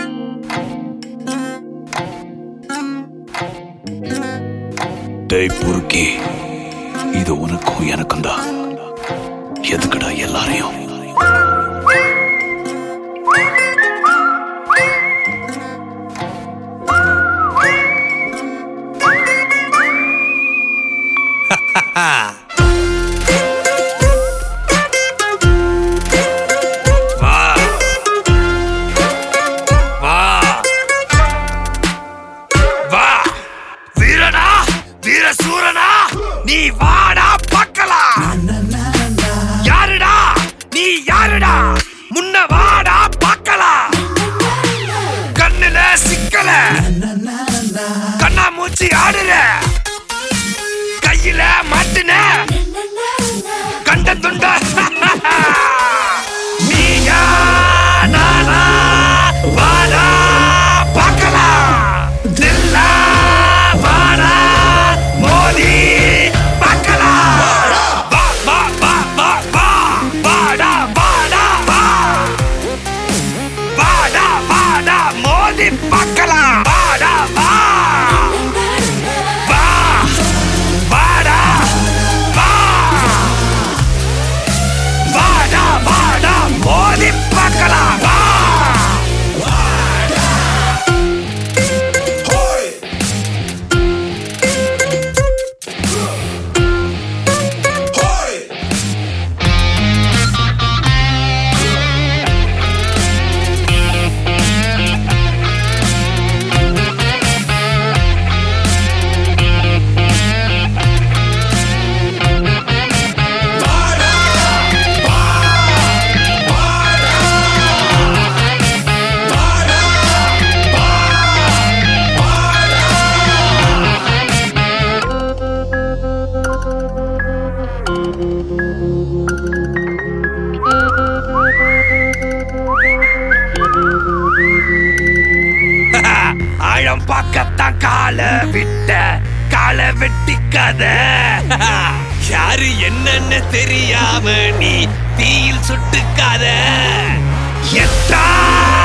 டேய் புருக்கி, இது உனக்கும் எனக்கும் தான். எதுக்குடா எல்லாரையும் சூரனா நீ வாடா பார்க்கலாம். யாருடா நீ யாருடா முன்ன வாடா பார்க்கலாம். கண்ணுல சிக்கல கண்ணா மூச்சி ஆடுற கையில மாட்டுன கண்ட துண்ட நீயா நானா வாடா பார்க்கலாம். தில்லா வாடா மோதி பார்க்கலாம். வா வா வா வா வா வாடா வாடா வா வாடா வாடா மோதி பார்க்கலாம். வாடா வா வா வாடா வா வாடா வாடா மோதி பார்க்கலாம். வா ஆழம் பார்க்கத்தான் கால விட்ட கால வெட்டிக்காத. யாரு என்னன்னு தெரியாம நீ தீயில் சுட்டுக்காத. எத்தா